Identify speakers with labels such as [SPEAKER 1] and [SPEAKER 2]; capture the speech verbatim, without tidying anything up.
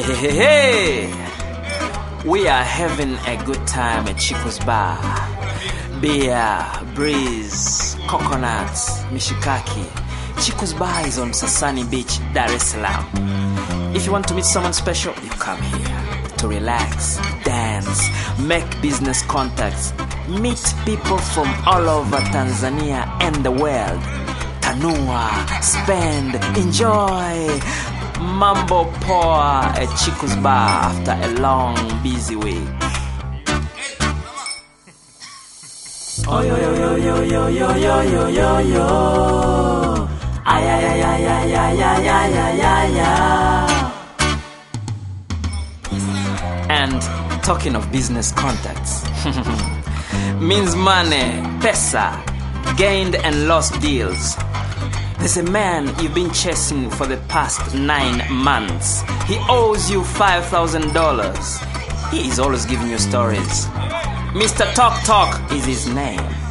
[SPEAKER 1] hey, hey, hey. We are having a good time at Chico's Bar. Beer, breeze, coconuts, mishikaki. Chico's Bar is on Sasani Beach, Dar es Salaam. If you want to meet someone special, you come here to relax, dance, make business contacts, meet people from all over Tanzania and the world. Tanua, spend, enjoy. Mambo poa at Chico's Bar after a long, busy week. Oh yo yo yo yo yo yo yo yo yo yo. Ay ay ay ay ay ay ay ay ay ay ay. And talking of business contacts, means money, pesa, gained and lost deals. There's a man you've been chasing for the past nine months. He owes you five thousand dollars. He is always giving you stories. Mister Talk Talk is his name.